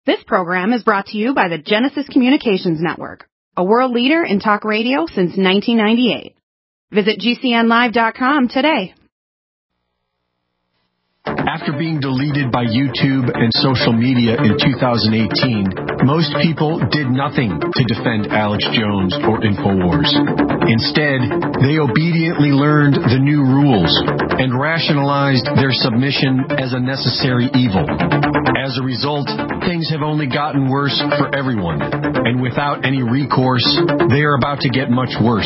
This program is brought to you by the Genesis Communications Network, a world leader in talk radio since 1998. Visit GCNlive.com today. After being deleted by YouTube and social media in 2018, most people did nothing to defend Alex Jones or InfoWars. Instead, they obediently learned the new rules and rationalized their submission as a necessary evil. As a result, things have only gotten worse for everyone, and without any recourse, they are about to get much worse.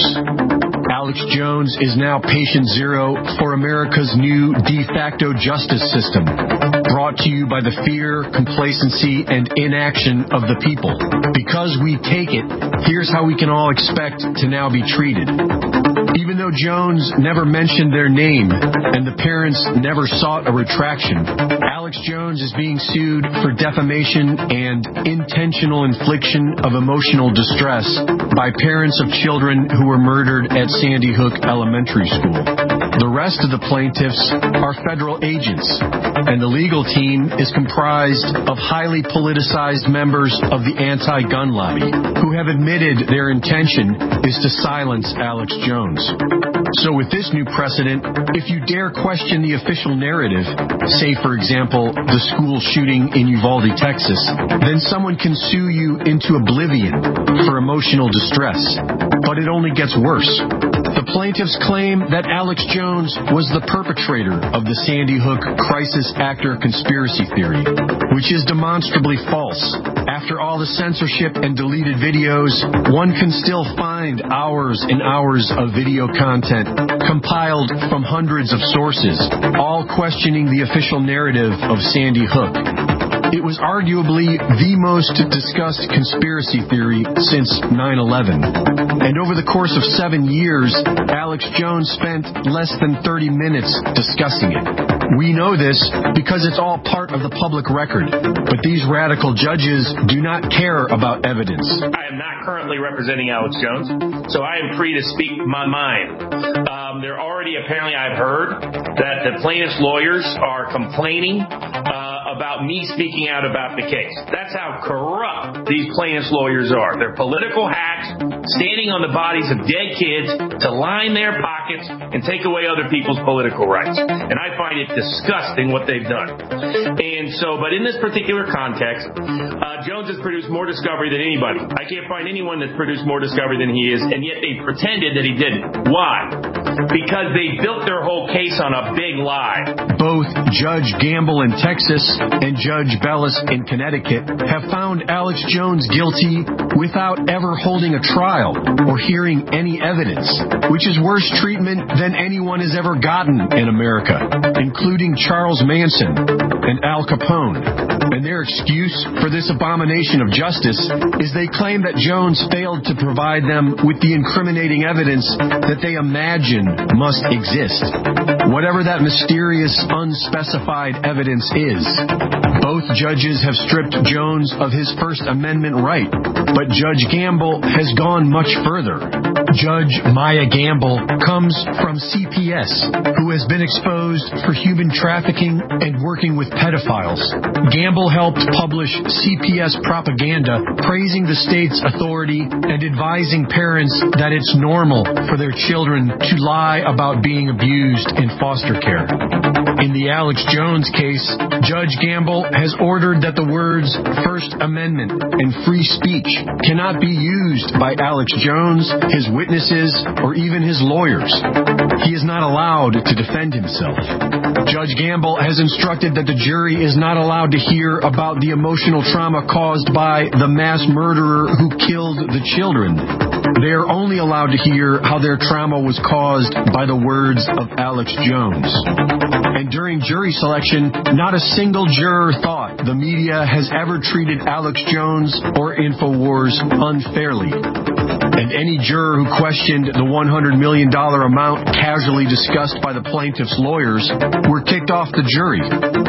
Alex Jones is now patient zero for America's new de facto justice system, brought to you by the fear, complacency, and inaction of the people. Because we take it, here's how we can all expect to now be treated. Even though Jones never mentioned their name and the parents never sought a retraction, Alex Jones is being sued for defamation and intentional infliction of emotional distress by parents of children who were murdered at Sandy Hook Elementary School. The rest of the plaintiffs are federal agents, and the legal team is comprised of highly politicized members of the anti-gun lobby who have admitted their intention is to silence Alex Jones. So with this new precedent, if you dare question the official narrative, say, for example, the school shooting in Uvalde, Texas, then someone can sue you into oblivion for emotional distress. But it only gets worse. The plaintiffs claim that Alex Jones was the perpetrator of the Sandy Hook crisis actor conspiracy theory, which is demonstrably false. After all the censorship and deleted videos, one can still find hours and hours of video content compiled from hundreds of sources, all questioning the official narrative of Sandy Hook. It was arguably the most discussed conspiracy theory since 9/11. And over the course of 7 years, Alex Jones spent less than 30 minutes discussing it. We know this because it's all part of the public record. But these radical judges do not care about evidence. I am not currently representing Alex Jones, so I am free to speak my mind. There already, apparently, I've heard that the plaintiff's lawyers are complaining about me speaking out about the case. That's how corrupt these plaintiff's lawyers are. They're political hacks standing on the bodies of dead kids to line their pockets and take away other people's political rights. And I find it disgusting what they've done. And so, but in this particular context, Jones has produced more discovery than anybody. I can't find anyone that's produced more discovery than he is, and yet they pretended that he didn't. Why? Because they built their whole case on a big lie. Both Judge Gamble in Texas and Judge Bellis in Connecticut have found Alex Jones guilty without ever holding a trial or hearing any evidence, which is worse treatment than anyone has ever gotten in America, including Charles Manson and Al Capone. And their excuse for this abomination of justice is they claim that Jones failed to provide them with the incriminating evidence that they imagine must exist. Whatever that mysterious, unspecified evidence is. Both judges have stripped Jones of his First Amendment right, but Judge Gamble has gone much further. Judge Maya Gamble comes from CPS, who has been exposed for human trafficking and working with pedophiles. Gamble helped publish CPS propaganda praising the state's authority and advising parents that it's normal for their children to lie about being abused in foster care. In the Alex Jones case, Judge Gamble has ordered that the words First Amendment and free speech cannot be used by Alex Jones, his witnesses, or even his lawyers. He is not allowed to defend himself. Judge Gamble has instructed that the jury is not allowed to hear about the emotional trauma caused by the mass murderer who killed the children. They are only allowed to hear how their trauma was caused by the words of Alex Jones. And during jury selection, not a single juror thought the media has ever treated Alex Jones or InfoWars unfairly. And any juror who questioned the $100 million amount casually discussed by the plaintiff's lawyers were kicked off the jury.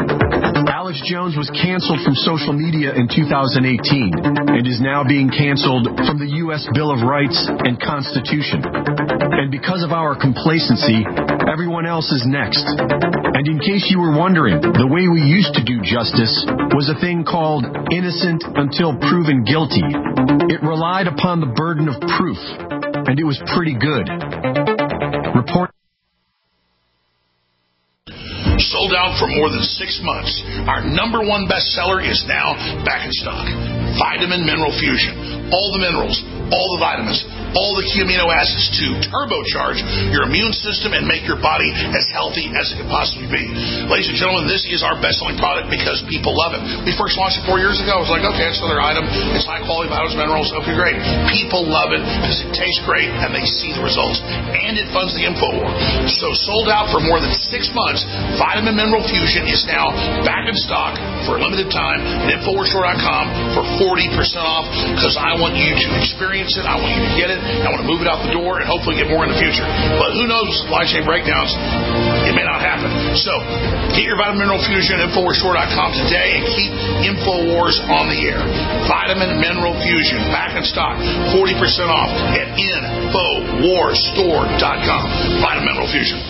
Alex Jones was canceled from social media in 2018 and is now being canceled from the U.S. Bill of Rights and Constitution. And because of our complacency, everyone else is next. And in case you were wondering, the way we used to do justice was a thing called innocent until proven guilty. It relied upon the burden of proof, and it was pretty good. Sold out for more than 6 months. Our number one bestseller is now back in stock. Vitamin Mineral Fusion. All the minerals, all the vitamins, all the key amino acids to turbocharge your immune system and make your body as healthy as it can possibly be. Ladies and gentlemen, this is our best-selling product because people love it. We first launched it 4 years ago. I was like, okay, it's another item. It's high-quality vitamins, minerals. Okay, great. People love it because it tastes great and they see the results. And it funds the InfoWar. So sold out for more than 6 months. Vitamin Mineral Fusion is now back in stock for a limited time at InfoWarsStore.com for 40% off because I want you to experience it. I want you to get it. I want to move it out the door and hopefully get more in the future. But who knows, supply chain breakdowns, it may not happen. So get your Vitamin Mineral Fusion at InfoWarsStore.com today and keep InfoWars on the air. Vitamin Mineral Fusion, back in stock, 40% off at InfoWarsStore.com. Vitamin Mineral Fusion.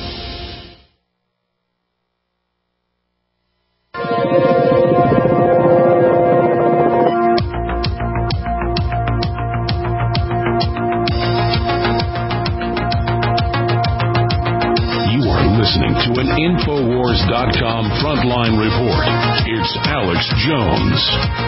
Listening to an Infowars.com frontline report. It's Alex Jones.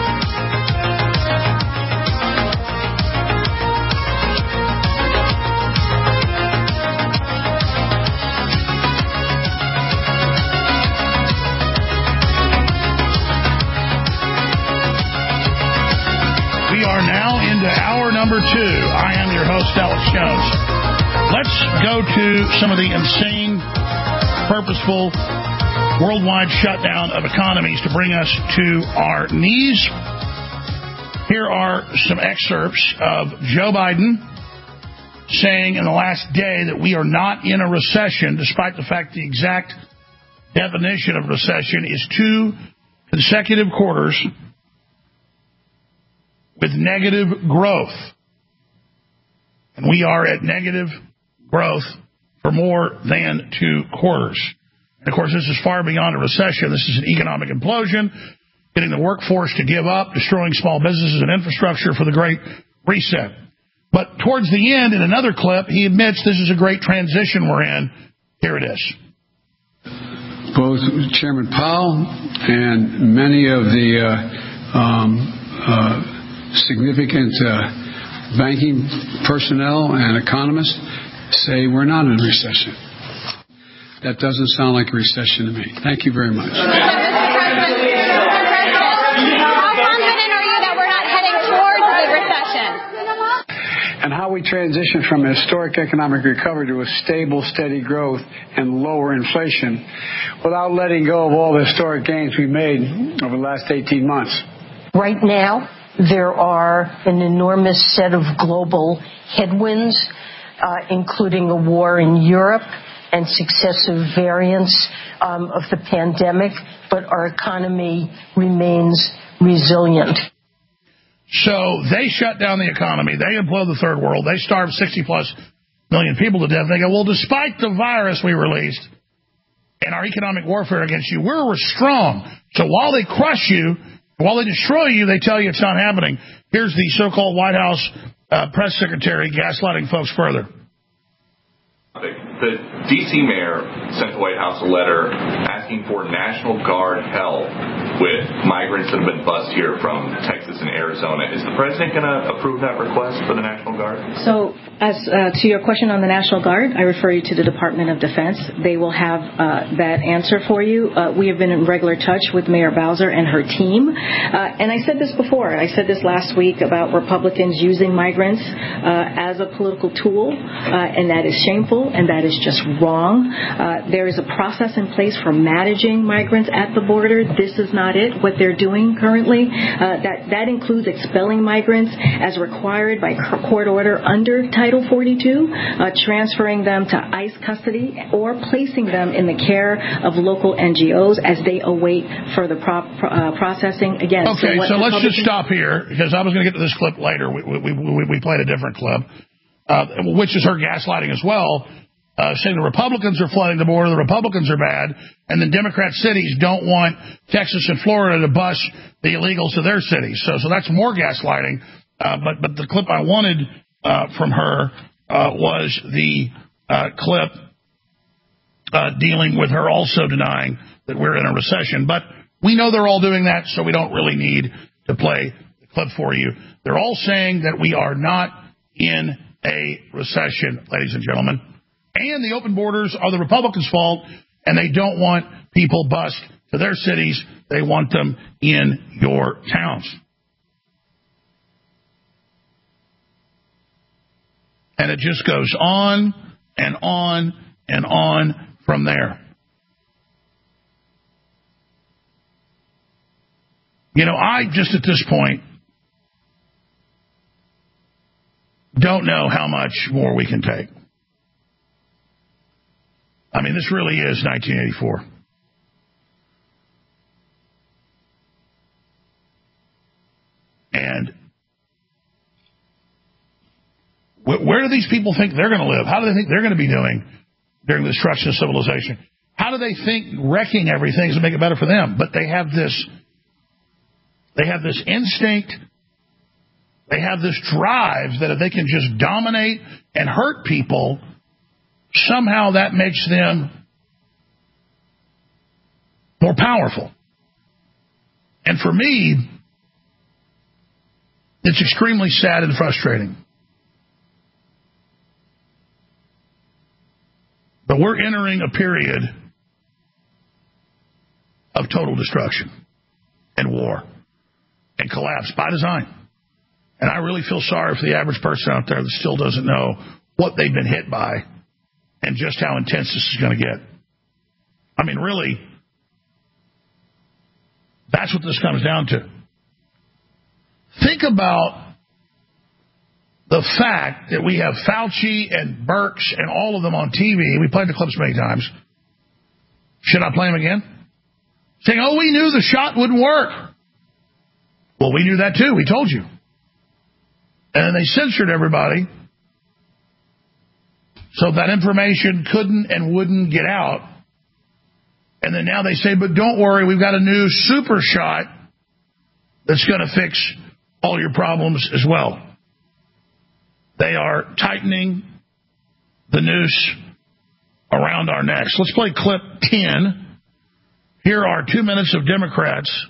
We are now into hour number 2. I am your host, Alex Jones. Let's go to some of the insane, purposeful, worldwide shutdown of economies to bring us to our knees. Here are some excerpts of Joe Biden saying in the last day that we are not in a recession, despite the fact the exact definition of recession is 2 consecutive quarters with negative growth. And we are at negative growth for more than 2 quarters. And of course, this is far beyond a recession. This is an economic implosion, getting the workforce to give up, destroying small businesses and infrastructure for the Great Reset. But towards the end, in another clip, he admits this is a great transition we're in. Here it is. Both Chairman Powell and many of the significant banking personnel and economists say we're not in a recession. That doesn't sound like a recession to me. Thank you very much. How confident are you that we're not heading towards a recession? And how we transition from a historic economic recovery to a stable, steady growth and lower inflation without letting go of all the historic gains we made over the last 18 months. Right now, there are an enormous set of global headwinds, including a war in Europe and successive variants of the pandemic, but our economy remains resilient. So they shut down the economy. They implode the third world. They starved 60-plus million people to death. They go, well, despite the virus we released and our economic warfare against you, we're strong. So while they crush you, while they destroy you, they tell you it's not happening. Here's the so-called White House press secretary gaslighting folks further. The D.C. mayor sent the White House a letter asking for National Guard help with migrants that have been bused here from Texas and Arizona. Is the president going to approve that request for the National Guard? So, as to your question on the National Guard, I refer you to the Department of Defense. They will have that answer for you. We have been in regular touch with Mayor Bowser and her team. And I said this before. I said this last week about Republicans using migrants as a political tool, and that is shameful. And that is just wrong. There is a process in place for managing migrants at the border. This is not it, what they're doing currently. That includes expelling migrants as required by court order under Title 42, transferring them to ICE custody, or placing them in the care of local NGOs as they await further processing. Again, okay, so let's just stop here, because I was going to get to this clip later. We played a different clip, which is her gaslighting as well. saying the Republicans are flooding the border, the Republicans are bad, and then Democrat cities don't want Texas and Florida to bus the illegals to their cities. So that's more gaslighting. But the clip I wanted from her was the clip dealing with her also denying that we're in a recession. But we know they're all doing that, so we don't really need to play the clip for you. They're all saying that we are not in a recession, ladies and gentlemen. And the open borders are the Republicans' fault, and they don't want people bused to their cities. They want them in your towns. And it just goes on and on and on from there. You know, I just at this point don't know how much more we can take. I mean, this really is 1984. And where do these people think they're going to live? How do they think they're going to be doing during the destruction of civilization? How do they think wrecking everything is going to make it better for them? But they have this instinct, they have this drive that if they can just dominate and hurt people, somehow that makes them more powerful. And for me, it's extremely sad and frustrating. But we're entering a period of total destruction and war and collapse by design. And I really feel sorry for the average person out there that still doesn't know what they've been hit by and just how intense this is going to get. I mean, really, that's what this comes down to. Think about the fact that we have Fauci and Birx and all of them on TV. We played the clips many times. Should I play them again? Saying, oh, we knew the shot wouldn't work. Well, we knew that too. We told you. And then they censored everybody so that information couldn't and wouldn't get out. And then now they say, but don't worry, we've got a new super shot that's going to fix all your problems as well. They are tightening the noose around our necks. Let's play clip 10. Here are 2 minutes of Democrats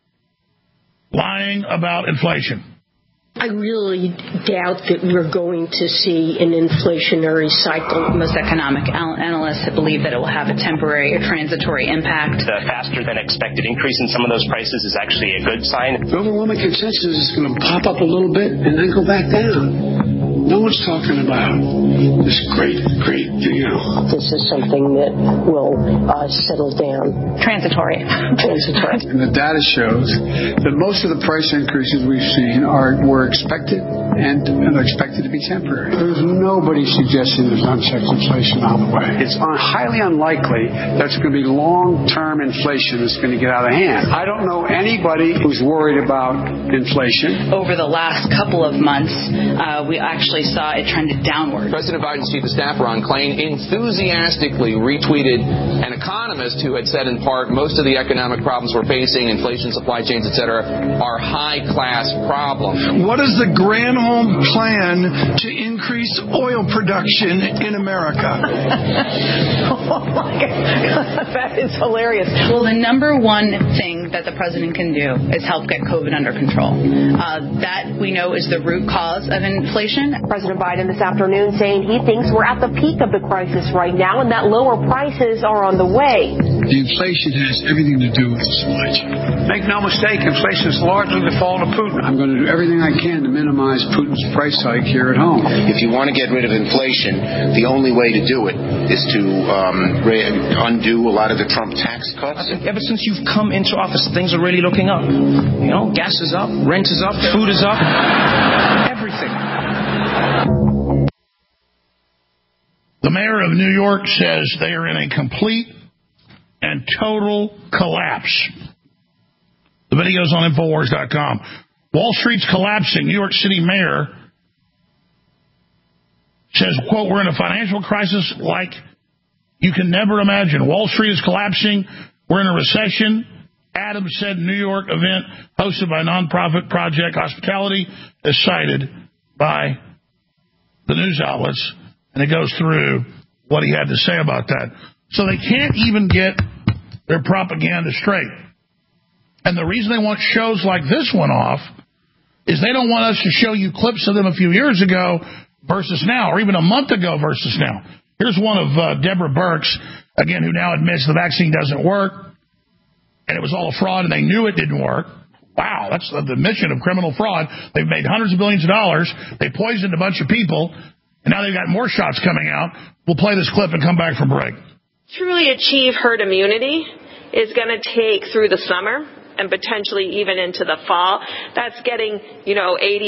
lying about inflation. I really doubt that we're going to see an inflationary cycle. Most economic analysts believe that it will have a temporary or transitory impact. The faster than expected increase in some of those prices is actually a good sign. The overwhelming consensus is going to pop up a little bit and then go back down. No one's talking about this great, This is something that will settle down. Transitory. And the data shows that most of the price increases we've seen were expected and are expected to be temporary. There's nobody suggesting there's unchecked inflation on the way. It's highly unlikely that it's going to be long-term inflation that's going to get out of hand. I don't know anybody who's worried about inflation. Over the last couple of months, we actually saw it trended downward. President Biden's chief of staff, Ron Klain, enthusiastically retweeted an economist who had said in part most of the economic problems we're facing, inflation, supply chains, etc., are high-class problems. What is the Granholm plan to increase oil production in America? Oh my God. That is hilarious. Well, the number one thing that the president can do is help get COVID under control. That we know is the root cause of inflation. President Biden this afternoon saying he thinks we're at the peak of the crisis right now and that lower prices are on the way. The inflation has everything to do with the supply chain. Make no mistake, inflation is largely the fault of Putin. I'm going to do everything I can to minimize Putin's price hike here at home. If you want to get rid of inflation, the only way to do it is to undo a lot of the Trump tax cuts. Ever since you've come into office, things are really looking up. You know, gas is up, rent is up, food is up, everything. The mayor of New York says they are in a complete and total collapse. The video's on Infowars.com. Wall Street's collapsing. New York City mayor says, quote, we're in a financial crisis like you can never imagine. Wall Street is collapsing. We're in a recession. Adams said New York event hosted by nonprofit Project Hospitality is cited by the news outlets, and it goes through what he had to say about that. So they can't even get their propaganda straight. And the reason they want shows like this one off is they don't want us to show you clips of them a few years ago versus now, or even a month ago versus now. Here's one of Deborah Birx, again, who now admits the vaccine doesn't work, and it was all a fraud, and they knew it didn't work. Wow, that's the mission of criminal fraud. They've made hundreds of billions of dollars. They poisoned a bunch of people, and now they've got more shots coming out. We'll play this clip and come back from break. Truly achieve herd immunity is going to take through the summer and potentially even into the fall. That's getting, 80%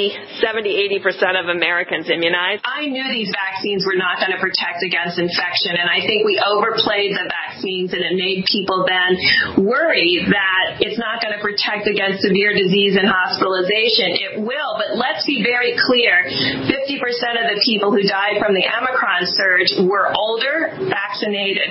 of Americans immunized. I knew these vaccines were not going to protect against infection, and I think we overplayed the vaccines, and it made people then worry that it's not going to protect against severe disease and hospitalization. It will, but let's be very clear. 50% of the people who died from the Omicron surge were older, vaccinated.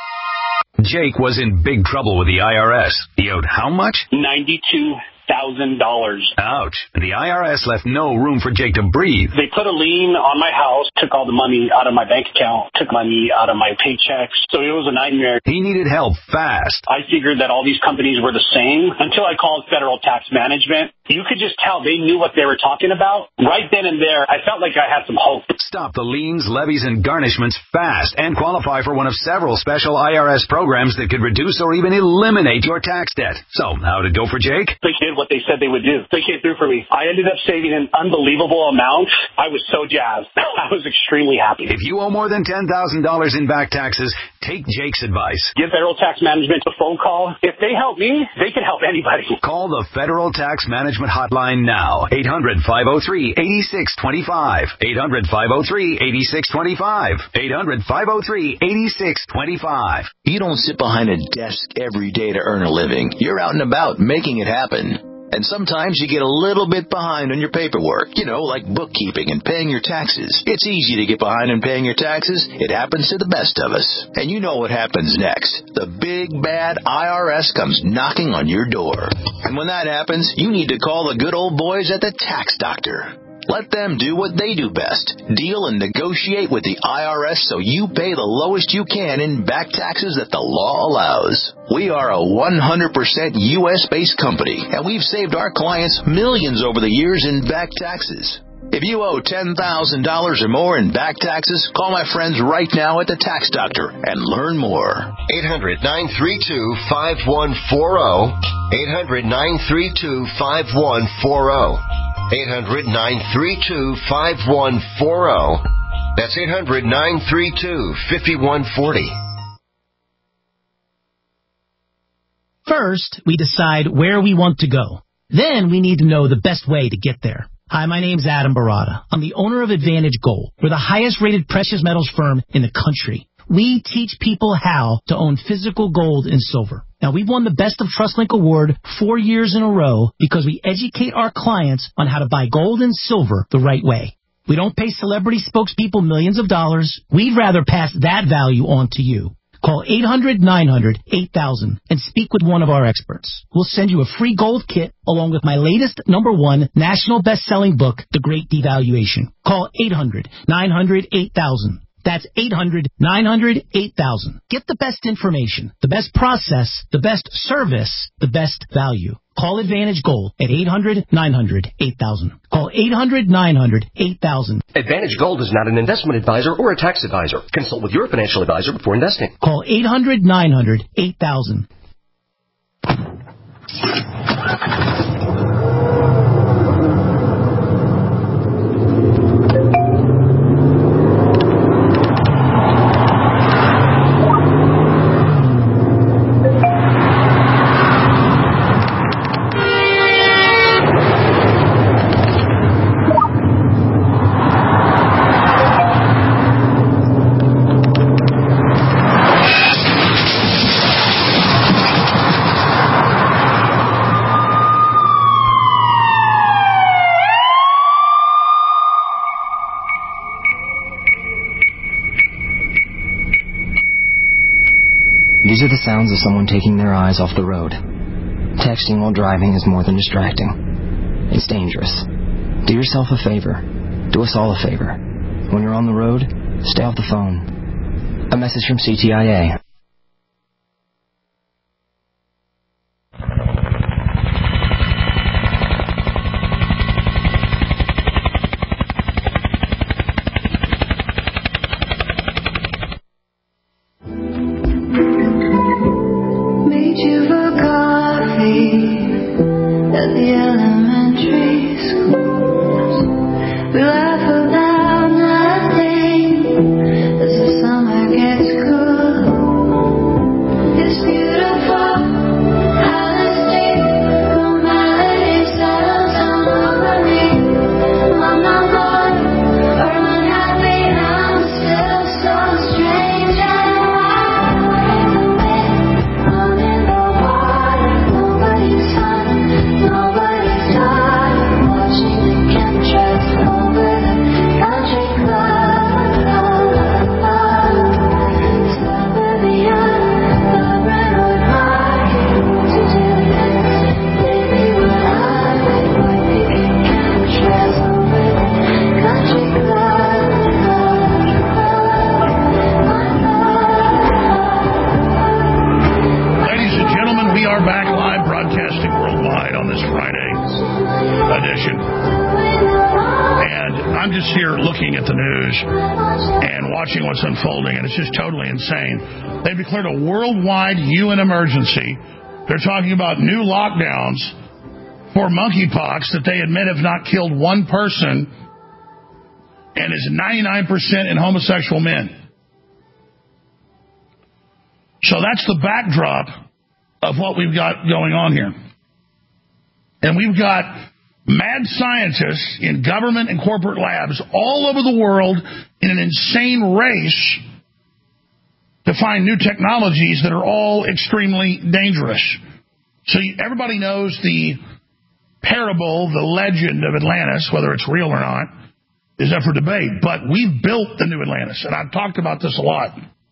Jake was in big trouble with the IRS. He owed how much? $92,000. Ouch. The IRS left no room for Jake to breathe. They put a lien on my house, took all the money out of my bank account, took money out of my paychecks. So it was a nightmare. He needed help fast. I figured that all these companies were the same until I called Federal Tax Management. You could just tell they knew what they were talking about. Right then and there, I felt like I had some hope. Stop the liens, levies, and garnishments fast and qualify for one of several special IRS programs that could reduce or even eliminate your tax debt. So, how'd it go for Jake? They did what they said they would do. They came through for me. I ended up saving an unbelievable amount. I was so jazzed. I was extremely happy. If you owe more than $10,000 in back taxes, take Jake's advice. Give Federal Tax Management a phone call. If they help me, they can help anybody. Call the Federal Tax Management hotline now. 800-503-8625. 800-503-8625. 800-503-8625. You don't sit behind a desk every day to earn a living. You're out and about making it happen. And sometimes you get a little bit behind on your paperwork, like bookkeeping and paying your taxes. It's easy to get behind on paying your taxes. It happens to the best of us. And you know what happens next. The big, bad IRS comes knocking on your door. And when that happens, you need to call the good old boys at the Tax Doctor. Let them do what they do best. Deal and negotiate with the IRS so you pay the lowest you can in back taxes that the law allows. We are a 100% U.S.-based company, and we've saved our clients millions over the years in back taxes. If you owe $10,000 or more in back taxes, call my friends right now at the Tax Doctor and learn more. 800-932-5140. 800-932-5140. 800-932-5140. That's 800-932-5140. First, we decide where we want to go. Then we need to know the best way to get there. Hi, my name's Adam Barada. I'm the owner of Advantage Gold. We're the highest-rated precious metals firm in the country. We teach people how to own physical gold and silver. Now, we've won the Best of TrustLink Award 4 years in a row because we educate our clients on how to buy gold and silver the right way. We don't pay celebrity spokespeople millions of dollars. We'd rather pass that value on to you. Call 800-900-8000 and speak with one of our experts. We'll send you a free gold kit along with my latest #1 national best-selling book, The Great Devaluation. Call 800-900-8000. That's 800-900-8000. Get the best information, the best process, the best service, the best value. Call Advantage Gold at 800-900-8000. Call 800-900-8000. Advantage Gold is not an investment advisor or a tax advisor. Consult with your financial advisor before investing. Call 800-900-8000. These are the sounds of someone taking their eyes off the road. Texting while driving is more than distracting. It's dangerous. Do yourself a favor. Do us all a favor. When you're on the road, stay off the phone. A message from CTIA. Unfolding, and it's just totally insane. They've declared a worldwide UN emergency. They're talking about new lockdowns for monkeypox that they admit have not killed one person and is 99% in homosexual men. So that's the backdrop of what we've got going on here. And we've got mad scientists in government and corporate labs all over the world in an insane race to find new technologies that are all extremely dangerous. So everybody knows the parable, the legend of Atlantis, whether it's real or not, is up for debate. But we've built the new Atlantis, and I've talked about this a lot.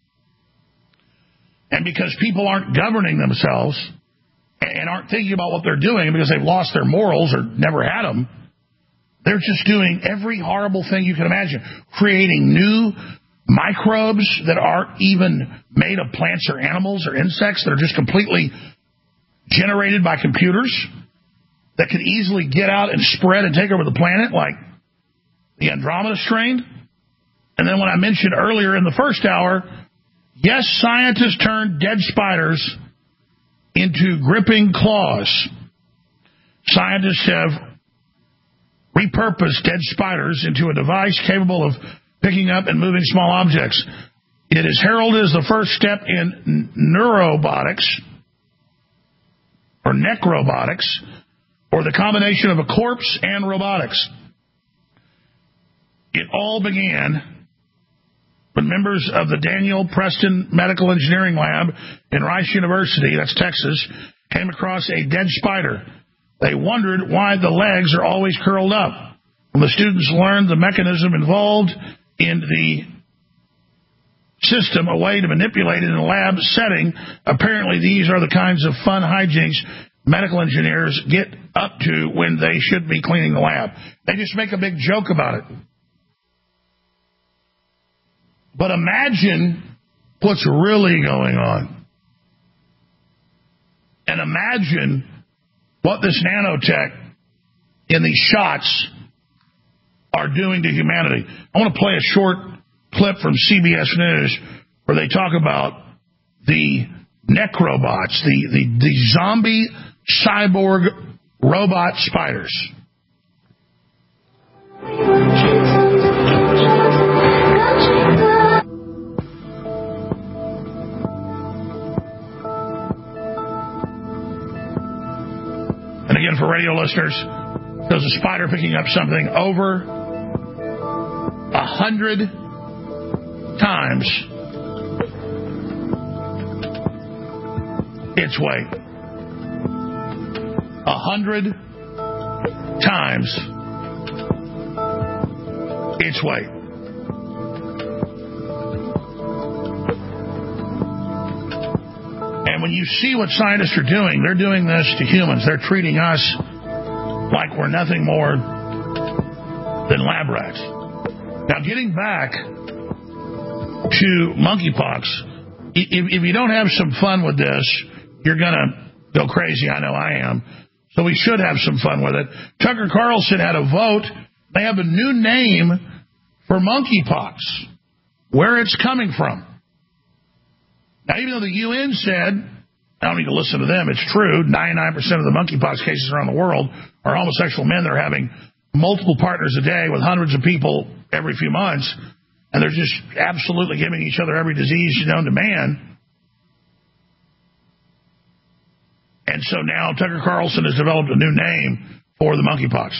And because people aren't governing themselves and aren't thinking about what they're doing because they've lost their morals or never had them, they're just doing every horrible thing you can imagine, creating new microbes that aren't even made of plants or animals or insects, that are just completely generated by computers, that could easily get out and spread and take over the planet, like the Andromeda strain. And then when I mentioned earlier in the first hour, yes, scientists turned dead spiders into gripping claws. Scientists have repurposed dead spiders into a device capable of picking up and moving small objects. It is heralded as the first step in neurobotics, or necrobotics, or the combination of a corpse and robotics. It all began when members of the Daniel Preston Medical Engineering Lab in Rice University, that's Texas, came across a dead spider. They wondered why the legs are always curled up. When the students learned the mechanism involved in the system, a way to manipulate it in a lab setting, apparently these are the kinds of fun hijinks medical engineers get up to when they should be cleaning the lab. They just make a big joke about it. But imagine what's really going on. And imagine what this nanotech in these shots are doing to humanity. I want to play a short clip from CBS News where they talk about the necrobots, the zombie cyborg robot spiders. And again, for radio listeners, there's a spider picking up something over 100 times its weight. 100 times its weight. And when you see what scientists are doing, they're doing this to humans. They're treating us like we're nothing more than lab rats. Now, getting back to monkeypox, if you don't have some fun with this, you're going to go crazy. I know I am. So we should have some fun with it. Tucker Carlson had a vote. They have a new name for monkeypox, where it's coming from. Now, even though the UN said, I don't need to listen to them, it's true, 99% of the monkeypox cases around the world are homosexual men that are having multiple partners a day with hundreds of people every few months, and they're just absolutely giving each other every disease known to man. And so now Tucker Carlson has developed a new name for the monkeypox.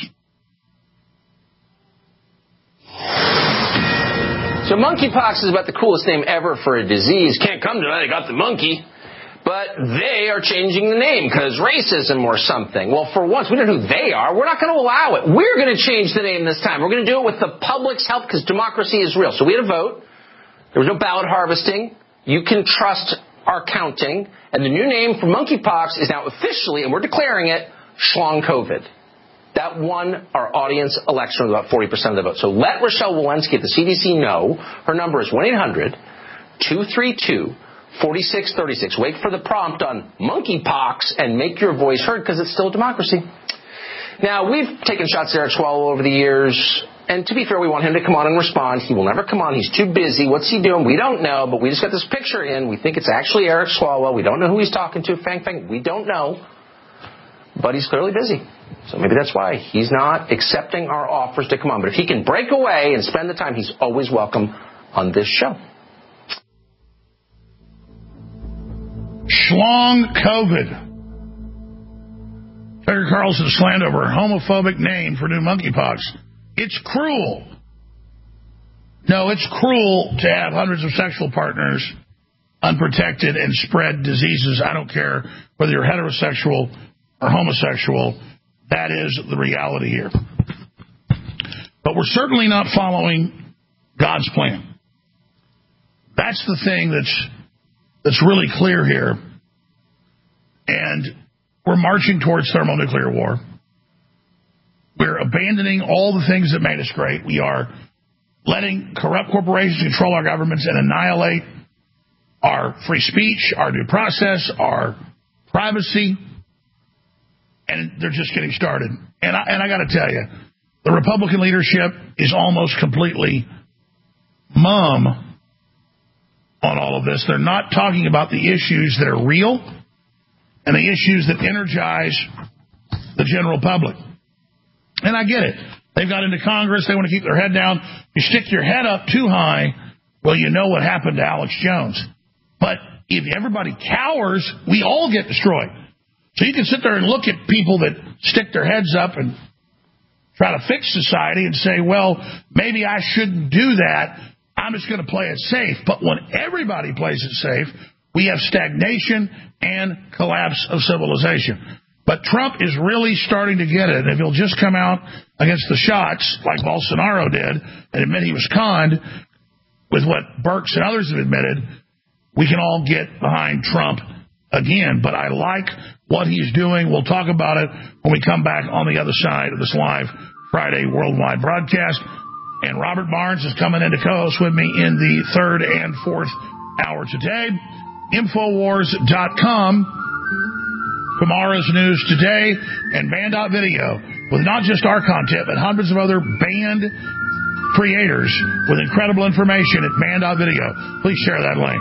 So monkeypox is about the coolest name ever for a disease. Can't come to it, they got the monkey. But they are changing the name because racism or something. Well, for once, we don't know who they are. We're not going to allow it. We're going to change the name this time. We're going to do it with the public's help because democracy is real. So we had a vote. There was no ballot harvesting. You can trust our counting. And the new name for monkeypox is now officially, and we're declaring it, Schlong COVID. That won our audience election with about 40% of the vote. So let Rochelle Walensky at the CDC know. Her number is 1-800-232-4636. Wait for the prompt on monkeypox and make your voice heard because it's still a democracy. Now, we've taken shots at Eric Swalwell over the years. And to be fair, we want him to come on and respond. He will never come on. He's too busy. What's he doing? We don't know. But we just got this picture in. We think it's actually Eric Swalwell. We don't know who he's talking to. Fang Fang. We don't know. But he's clearly busy. So maybe that's why he's not accepting our offers to come on. But if he can break away and spend the time, he's always welcome on this show. Schlong COVID. Tucker Carlson slammed over a homophobic name for new monkeypox. It's cruel. No, it's cruel to have hundreds of sexual partners unprotected and spread diseases. I don't care whether you're heterosexual or homosexual. That is the reality here. But we're certainly not following God's plan. That's the thing that's really clear here. And we're marching towards thermonuclear war. We're abandoning all the things that made us great. We are letting corrupt corporations control our governments and annihilate our free speech, our due process, our privacy. And they're just getting started. And I got to tell you, the Republican leadership is almost completely mum on all of this. They're not talking about the issues that are real and the issues that energize the general public. And I get it. They've got into Congress. They want to keep their head down. You stick your head up too high, well, you know what happened to Alex Jones. But if everybody cowers, we all get destroyed. So you can sit there and look at people that stick their heads up and try to fix society and say, well, maybe I shouldn't do that. I'm just going to play it safe. But when everybody plays it safe, we have stagnation and collapse of civilization. But Trump is really starting to get it. And if he'll just come out against the shots like Bolsonaro did and admit he was conned with what Birx and others have admitted, we can all get behind Trump again. But I like what he's doing. We'll talk about it when we come back on the other side of this live Friday worldwide broadcast. And Robert Barnes is coming in to co-host with me in the third and fourth hour today. Infowars.com, Tomorrow's News Today, and Band.video with not just our content, but hundreds of other band creators with incredible information at Band.video. Please share that link.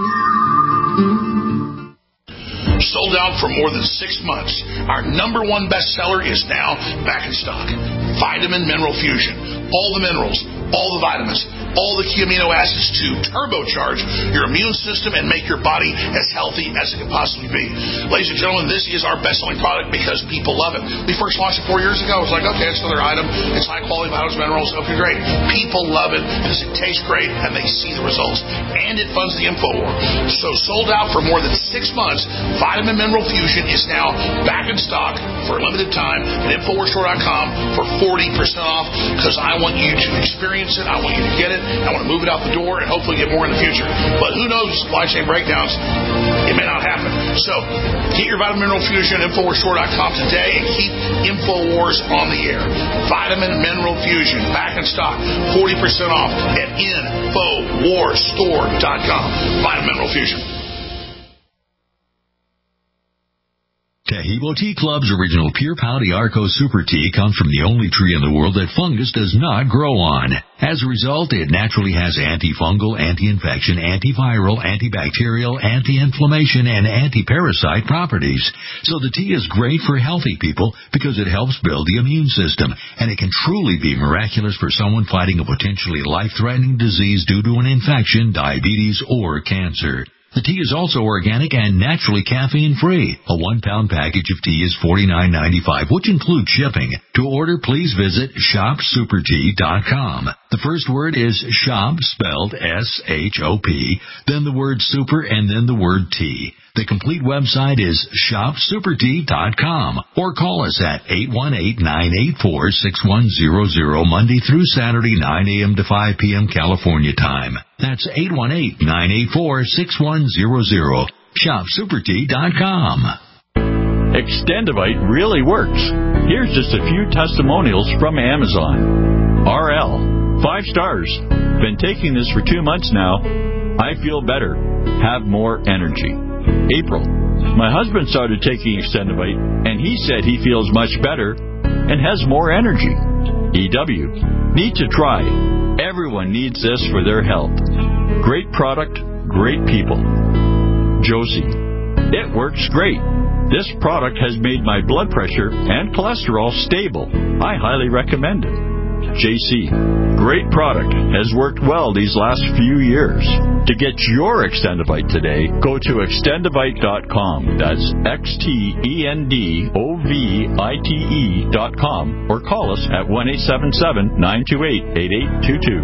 Sold out for more than 6 months. Our number one bestseller is now back in stock. Vitamin Mineral Fusion. All the minerals, all the vitamins, all the key amino acids to turbocharge your immune system and make your body as healthy as it can possibly be. Ladies and gentlemen, this is our best-selling product because people love it. We first launched it 4 years ago. It was like, okay, it's another item. It's high-quality vitamins, minerals. Okay, great. People love it because it tastes great and they see the results. And it funds the InfoWar. So sold out for more than 6 months, Vitamin Mineral Fusion is now back in stock for a limited time at InfoWarsStore.com for 40% off because I want you to experience it. I want you to get it. I want to move it out the door and hopefully get more in the future. But who knows, supply chain breakdowns. it may not happen. So get your Vitamin Mineral Fusion at InfoWarsStore.com today and keep InfoWars on the air. Vitamin Mineral Fusion, back in stock, 40% off at InfoWarsStore.com. Vitamin Mineral Fusion. Taheebo Tea Club's original Pure Pouty Arco Super Tea comes from the only tree in the world that fungus does not grow on. As a result, it naturally has antifungal, anti-infection, antiviral, antibacterial, anti-inflammation, and anti-parasite properties. So the tea is great for healthy people because it helps build the immune system, and it can truly be miraculous for someone fighting a potentially life-threatening disease due to an infection, diabetes, or cancer. The tea is also organic and naturally caffeine-free. A 1-pound package of tea is $49.95, which includes shipping. To order, please visit shopsupertea.com. The first word is shop, spelled S-H-O-P, then the word super, and then the word tea. The complete website is shopsupertea.com, or call us at 818-984-6100 Monday through Saturday, 9 a.m. to 5 p.m. California time. That's 818-984-6100. Shopsupertea.com. Extendivite really works. Here's just a few testimonials from Amazon. RL, 5 stars. Been taking this for 2 months now. I feel better. Have more energy. April, my husband started taking Extendivite, and he said he feels much better and has more energy. EW, need to try. Everyone needs this for their health. Great product, great people. Josie, it works great. This product has made my blood pressure and cholesterol stable. I highly recommend it. JC, great product, has worked well these last few years. To get your Extendivite today, go to extendivite.com. That's XTENDOVITE.com, or call us at 1-877-928-8822.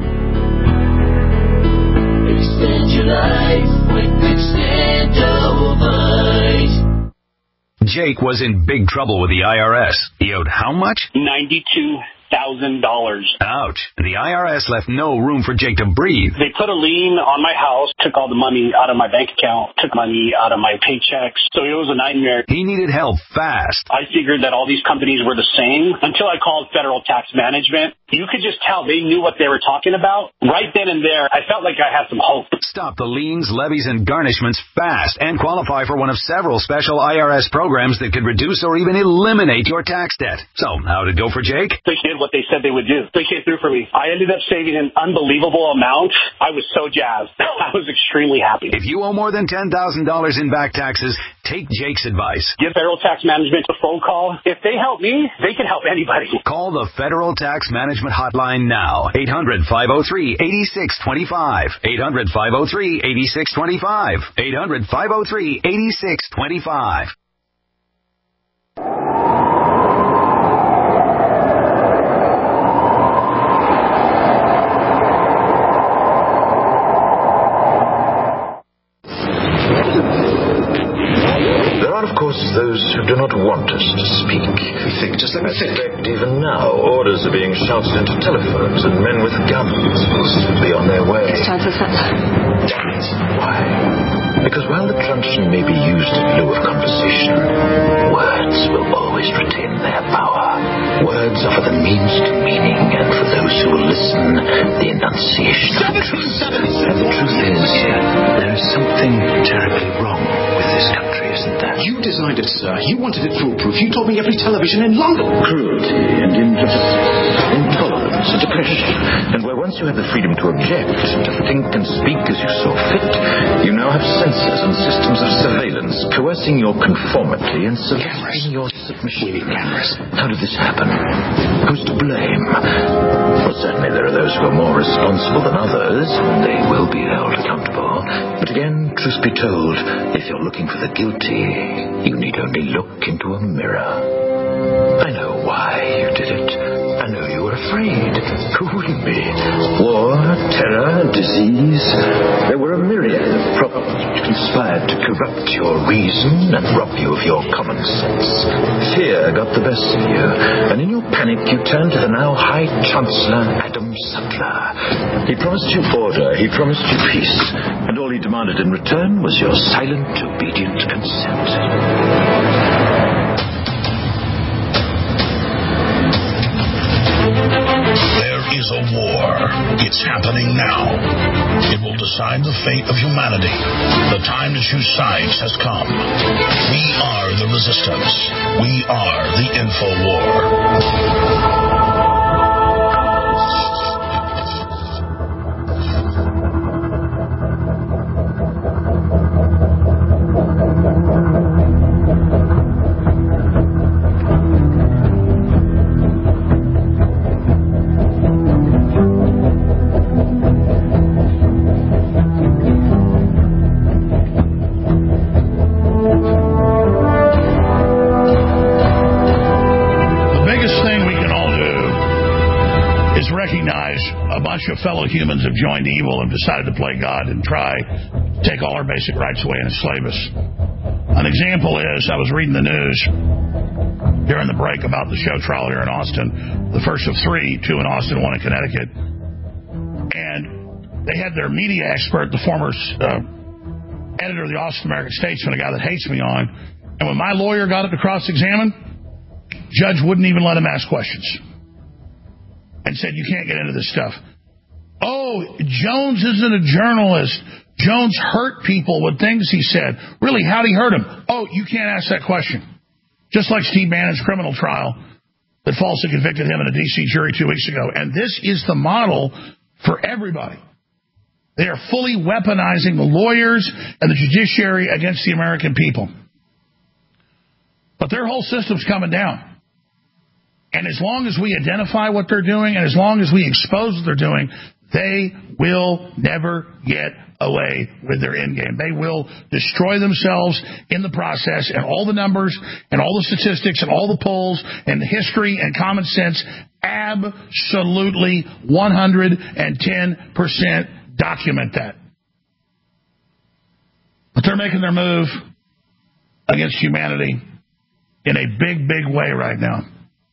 Extend your life with Extendovite. Jake was in big trouble with the IRS. He owed how much? $92,000. Ouch. The IRS left no room for Jake to breathe. They put a lien on my house, took all the money out of my bank account, took money out of my paychecks. So it was a nightmare. He needed help fast. I figured that all these companies were the same until I called Federal Tax Management. You could just tell they knew what they were talking about. Right then and there, I felt like I had some hope. Stop the liens, levies, and garnishments fast and qualify for one of several special IRS programs that could reduce or even eliminate your tax debt. So, how'd it go for Jake? They did what they said they would do. They came through for me. I ended up saving an unbelievable amount. I was so jazzed. I was extremely happy. If you owe more than $10,000 in back taxes, take Jake's advice. Give Federal Tax Management a phone call. If they help me, they can help anybody. Call the Federal Tax Management Hotline now. 800-503-8625. 800-503-8625. 800-503-8625. Of course, those who do not want us to speak. Just let me think. Even now, orders are being shouted into telephones, and men with guns will soon be on their way. It's time for supper. Damn it. Why? Because while the truncheon may be used in lieu of conversation, words will always retain their power. Words offer the means to meaning, and for those who will listen, the enunciation of the truth. And the truth is, there is something terribly wrong with this country, isn't there? You designed it, sir. You wanted it foolproof. You told me every television in London. Cruelty and injustice, intolerance and oppression. And where once you had the freedom to object, to think and speak as you saw fit, you now have censors and systems of surveillance coercing your conformity and selecting your submission. We need cameras. How did this happen? Who's to blame? Well, certainly there are those who are more responsible than others, and they will be held accountable. But again, truth be told, if you're looking for the guilty, you need only look into a mirror. I know why you did it. I know you were afraid. Who wouldn't be? War, terror, disease. There were a myriad of problems which conspired to corrupt your reason and rob you of your common sense. Fear got the best of you, and in your panic you turned to the now High Chancellor Adam Sutler. He promised you order, he promised you peace, and all he demanded in return was your silent, obedient consent. There is a war. It's happening now. It will decide the fate of humanity. The time to choose sides has come. We are the resistance. We are the InfoWar. Of fellow humans have joined evil and decided to play God and try to take all our basic rights away and enslave us. An example is, I was reading the news during the break about the show trial here in Austin, the first of 3, 2 in Austin, 1 in Connecticut. And they had their media expert, the former editor of the Austin American Statesman, a guy that hates me on. And when my lawyer got up to cross-examine, judge wouldn't even let him ask questions and said, you can't get into this stuff. Oh, Jones isn't a journalist. Jones hurt people with things he said. Really, how'd he hurt him? Oh, you can't ask that question. Just like Steve Bannon's criminal trial that falsely convicted him in a D.C. jury 2 weeks ago. And this is the model for everybody. They are fully weaponizing the lawyers and the judiciary against the American people. But their whole system's coming down. And as long as we identify what they're doing and as long as we expose what they're doing, they will never get away with their end game. They will destroy themselves in the process, and all the numbers and all the statistics and all the polls and the history and common sense absolutely 110% document that. But they're making their move against humanity in a big, big way right now.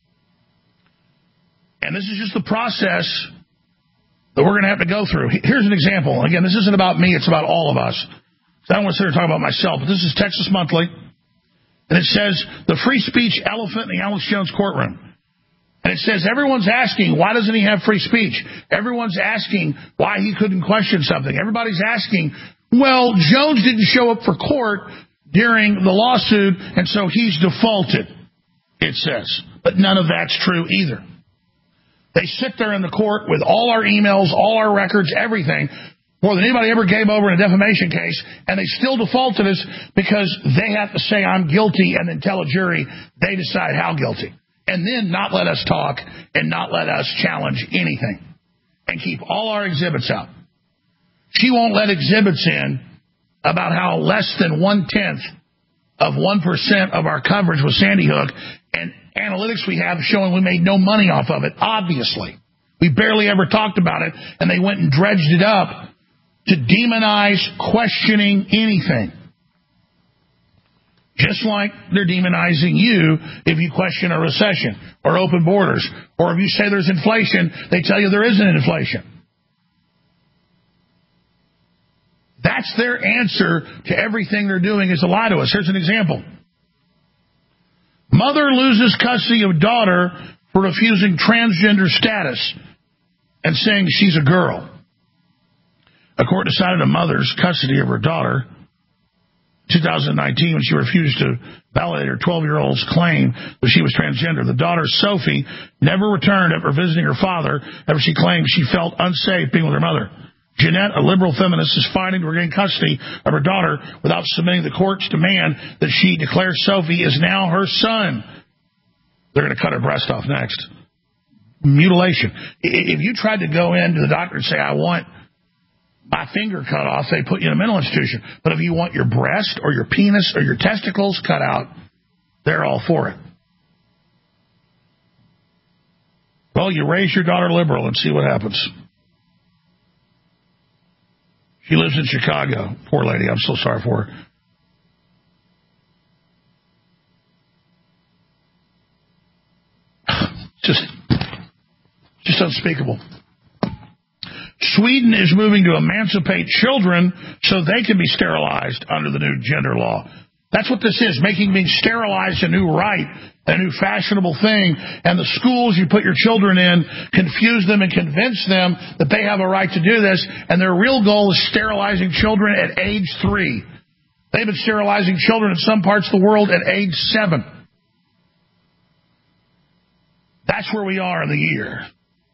And this is just the process that we're going to have to go through. Here's an example. Again, this isn't about me. It's about all of us. So I don't want to sit here and talk about myself, but this is Texas Monthly. And it says, the free speech elephant in the Alex Jones courtroom. And it says, everyone's asking, why doesn't he have free speech? Everyone's asking why he couldn't question something. Everybody's asking, well, Jones didn't show up for court during the lawsuit, and so he's defaulted, it says. But none of that's true either. They sit there in the court with all our emails, all our records, everything, more than anybody ever gave over in a defamation case, and they still defaulted us because they have to say I'm guilty and then tell a jury they decide how guilty. And then not let us talk and not let us challenge anything and keep all our exhibits out. She won't let exhibits in about how less than 1/10 of 1% of our coverage was Sandy Hook, and analytics we have showing we made no money off of it, obviously. We barely ever talked about it, and they went and dredged it up to demonize questioning anything. Just like they're demonizing you if you question a recession or open borders, or if you say there's inflation, they tell you there isn't inflation. That's their answer to everything they're doing, is to lie to us. Here's an example. Mother loses custody of daughter for refusing transgender status and saying she's a girl. A court decided a mother's custody of her daughter 2019 when she refused to validate her 12-year-old's claim that she was transgender. The daughter, Sophie, never returned after visiting her father after she claimed she felt unsafe being with her mother. Jeanette, a liberal feminist, is fighting to regain custody of her daughter without submitting the court's demand that she declare Sophie is now her son. They're going to cut her breast off next. Mutilation. If you tried to go into the doctor and say, I want my finger cut off, they put you in a mental institution. But if you want your breast or your penis or your testicles cut out, they're all for it. Well, you raise your daughter liberal and see what happens. She lives in Chicago. Poor lady. I'm so sorry for her. Just unspeakable. Sweden is moving to emancipate children so they can be sterilized under the new gender law. That's what this is, making being sterilized a new right, a new fashionable thing. And the schools you put your children in confuse them and convince them that they have a right to do this. And their real goal is sterilizing children at age 3. They've been sterilizing children in some parts of the world at age 7. That's where we are in the year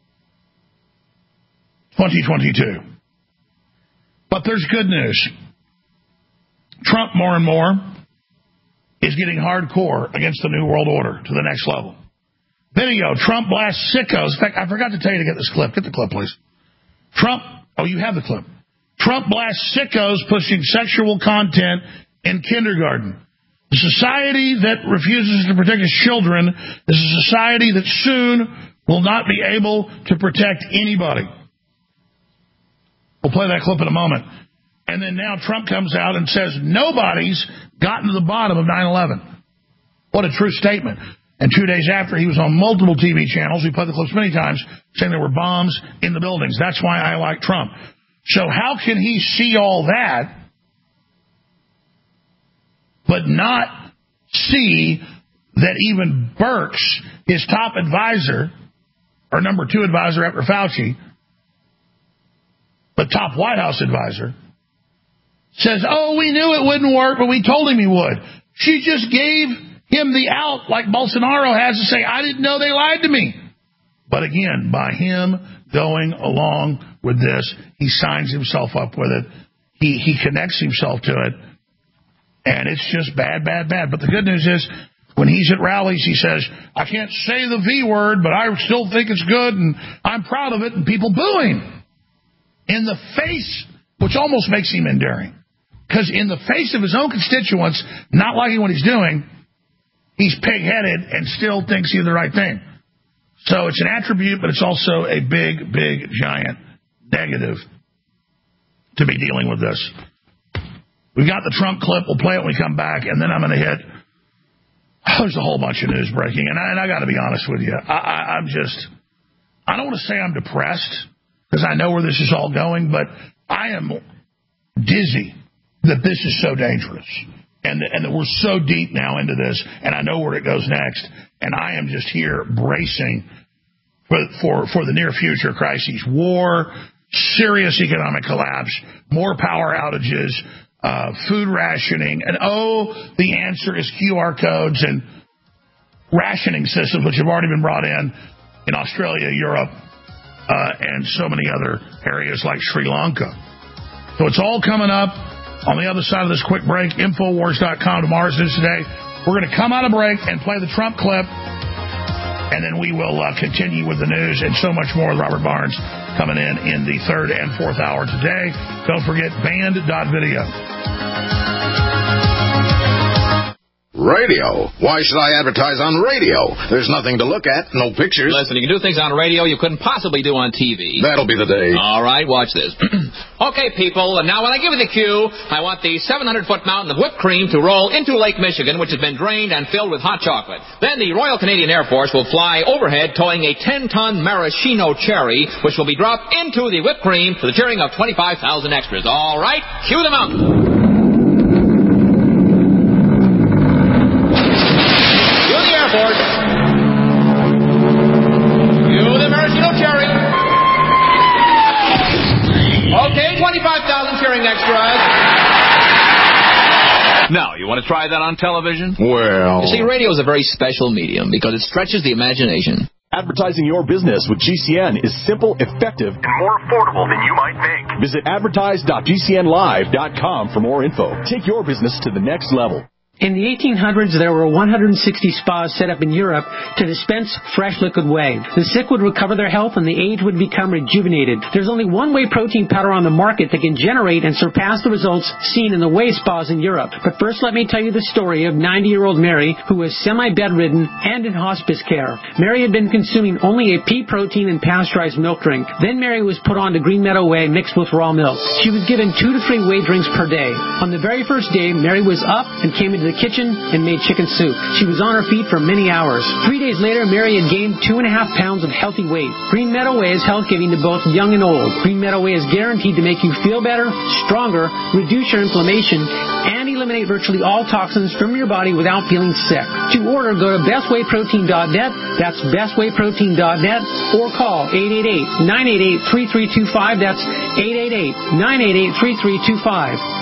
2022. But there's good news. Trump, more and more, is getting hardcore against the New World Order to the next level. Video, Trump blasts sickos. In fact, I forgot to tell you to get this clip. Get the clip, please. You have the clip. Trump blasts sickos pushing sexual content in kindergarten. The society that refuses to protect its children is a society that soon will not be able to protect anybody. We'll play that clip in a moment. And then now Trump comes out and says nobody's gotten to the bottom of 9/11. What a true statement. And 2 days after, he was on multiple TV channels, we played the clips many times, saying there were bombs in the buildings. That's why I like Trump. So how can he see all that but not see that even Birx, his top advisor, or number 2 advisor after Fauci, but top White House advisor, says, we knew it wouldn't work, but we told him he would. She just gave him the out like Bolsonaro has to say, I didn't know they lied to me. But again, by him going along with this, he signs himself up with it. He connects himself to it. And it's just bad, bad, bad. But the good news is, when he's at rallies, he says, I can't say the V word, but I still think it's good, and I'm proud of it, and people boo him. In the face, which almost makes him endearing. Because in the face of his own constituents, not liking what he's doing, he's pig-headed and still thinks he's the right thing. So it's an attribute, but it's also a big, big, giant negative to be dealing with this. We've got the Trump clip. We'll play it when we come back, and then I'm going to hit. There's a whole bunch of news breaking, and I got to be honest with you. I don't want to say I'm depressed, because I know where this is all going, but I am dizzy that this is so dangerous, and that we're so deep now into this, and I know where it goes next, and I am just here bracing for the near future crises. War, serious economic collapse, more power outages, food rationing, and the answer is QR codes and rationing systems, which have already been brought in Australia, Europe, and so many other areas like Sri Lanka. So it's all coming up on the other side of this quick break. Infowars.com, tomorrow's news today. We're going to come out of break and play the Trump clip, and then we will continue with the news and so much more with Robert Barnes coming in the 3rd and 4th hour today. Don't forget band.video. Radio. Why should I advertise on radio? There's nothing to look at, no pictures. Listen, you can do things on radio you couldn't possibly do on TV. That'll be the day. All right, watch this. Okay, people, now when I give you the cue, I want the 700-foot mountain of whipped cream to roll into Lake Michigan, which has been drained and filled with hot chocolate. Then the Royal Canadian Air Force will fly overhead towing a 10-ton maraschino cherry, which will be dropped into the whipped cream to the cheering of 25,000 extras. All right, cue the mountain. Okay, 25,000 cheering extras. Now, you want to try that on television? Well... You see, radio is a very special medium because it stretches the imagination. Advertising your business with GCN is simple, effective, and more affordable than you might think. Visit advertise.gcnlive.com for more info. Take your business to the next level. In the 1800s, there were 160 spas set up in Europe to dispense fresh liquid whey. The sick would recover their health and the aged would become rejuvenated. There's only one whey protein powder on the market that can generate and surpass the results seen in the whey spas in Europe. But first, let me tell you the story of 90-year-old Mary, who was semi-bedridden and in hospice care. Mary had been consuming only a pea protein and pasteurized milk drink. Then Mary was put on to Green Meadow Whey mixed with raw milk. She was given 2 to 3 whey drinks per day. On the very first day, Mary was up and came into into the kitchen and made chicken soup. She was on her feet for many hours. 3 days later, Mary had gained 2.5 pounds of healthy weight. Green Meadow Way is health-giving to both young and old. Green Meadow Way is guaranteed to make you feel better, stronger, reduce your inflammation, and eliminate virtually all toxins from your body without feeling sick. To order, go to bestwayprotein.net. That's bestwayprotein.net, or call 888-988-3325. That's 888-988-3325.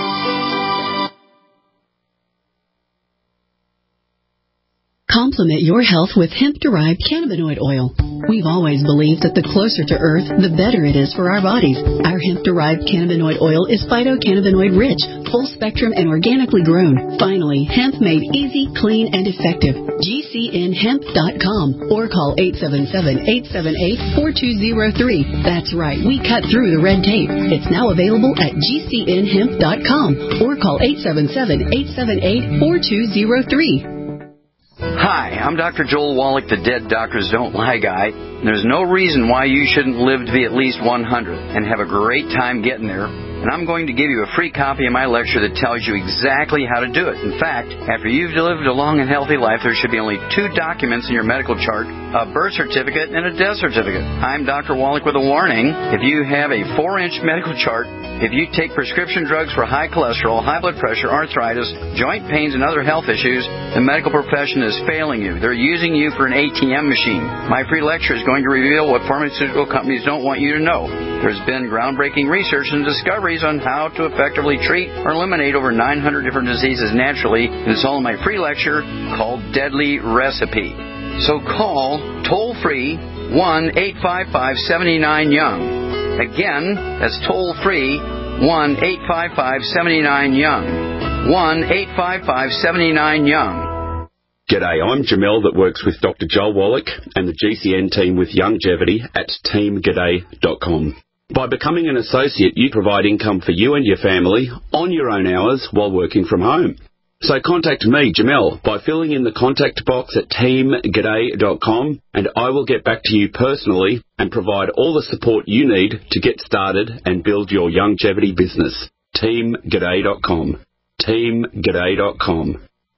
Complement your health with hemp-derived cannabinoid oil. We've always believed that the closer to Earth, the better it is for our bodies. Our hemp-derived cannabinoid oil is phytocannabinoid-rich, full-spectrum, and organically grown. Finally, hemp made easy, clean, and effective. GCNhemp.com or call 877-878-4203. That's right, we cut through the red tape. It's now available at GCNhemp.com or call 877-878-4203. Hi, I'm Dr. Joel Wallach, the Dead Doctors Don't Lie guy. There's no reason why you shouldn't live to be at least 100 and have a great time getting there. And I'm going to give you a free copy of my lecture that tells you exactly how to do it. In fact, after you've lived a long and healthy life, there should be only 2 documents in your medical chart, a birth certificate and a death certificate. I'm Dr. Wallach with a warning. If you have a 4-inch medical chart, if you take prescription drugs for high cholesterol, high blood pressure, arthritis, joint pains, and other health issues, the medical profession is failing you. They're using you for an ATM machine. My free lecture is going to reveal what pharmaceutical companies don't want you to know. There's been groundbreaking research and discoveries on how to effectively treat or eliminate over 900 different diseases naturally, and it's all in my free lecture called Deadly Recipe. So call toll-free 1-855-79-YOUNG. Again, that's toll-free 1-855-79-YOUNG. 1-855-79-YOUNG. G'day, I'm Jamel that works with Dr. Joel Wallach and the GCN team with Longevity at teamg'day.com. By becoming an associate, you provide income for you and your family on your own hours while working from home. So contact me, Jamel, by filling in the contact box at teamg'day.com, and I will get back to you personally and provide all the support you need to get started and build your longevity business. teamg'day.com. teamg'day.com.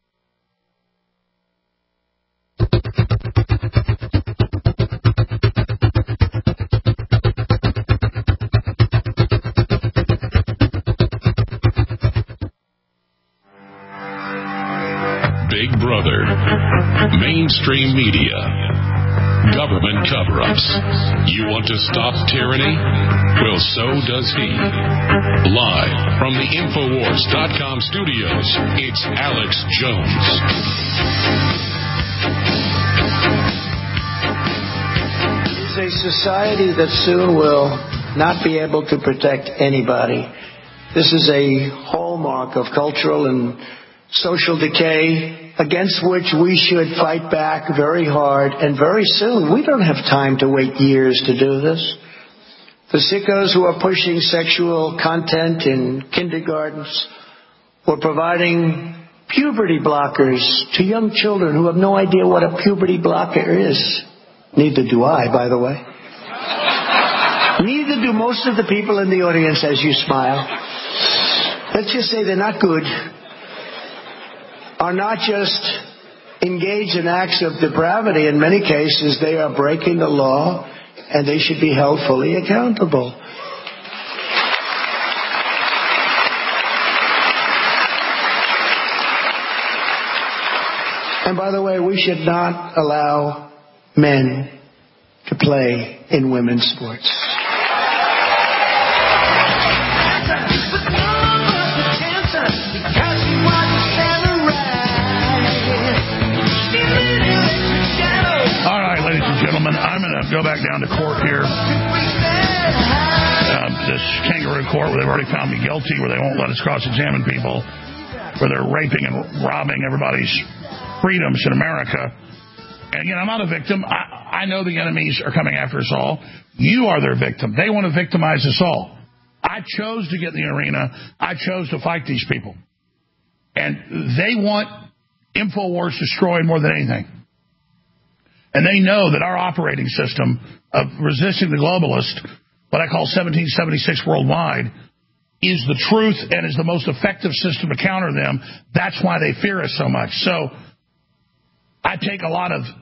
Big Brother, mainstream media, government cover-ups. You want to stop tyranny? Well, so does he. Live from the Infowars.com studios, it's Alex Jones. It's a society that soon will not be able to protect anybody. This is a hallmark of cultural and social decay against which we should fight back very hard and very soon. We don't have time to wait years to do this. The sickos who are pushing sexual content in kindergartens or providing puberty blockers to young children who have no idea what a puberty blocker is. Neither do I, by the way. Neither do most of the people in the audience as you smile. Let's just say they're not good. Are not just engaged in acts of depravity. In many cases, they are breaking the law, and they should be held fully accountable. And by the way, we should not allow men to play in women's sports. Gentlemen, I'm going to go back down to court here. This kangaroo court where they've already found me guilty, where they won't let us cross-examine people, where they're raping and robbing everybody's freedoms in America. And, I'm not a victim. I know the enemies are coming after us all. You are their victim. They want to victimize us all. I chose to get in the arena. I chose to fight these people. And they want InfoWars destroyed more than anything. And they know that our operating system of resisting the globalist, what I call 1776 worldwide, is the truth and is the most effective system to counter them. That's why they fear us so much. So I take a lot of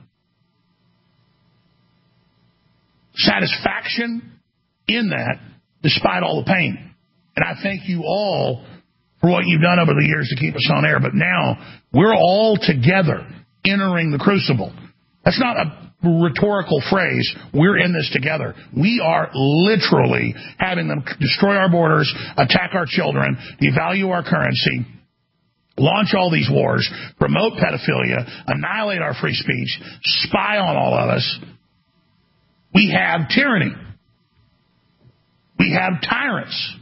satisfaction in that, despite all the pain. And I thank you all for what you've done over the years to keep us on air. But now we're all together entering the crucible. That's not a rhetorical phrase. We're in this together. We are literally having them destroy our borders, attack our children, devalue our currency, launch all these wars, promote pedophilia, annihilate our free speech, spy on all of us. We have tyranny. We have tyrants.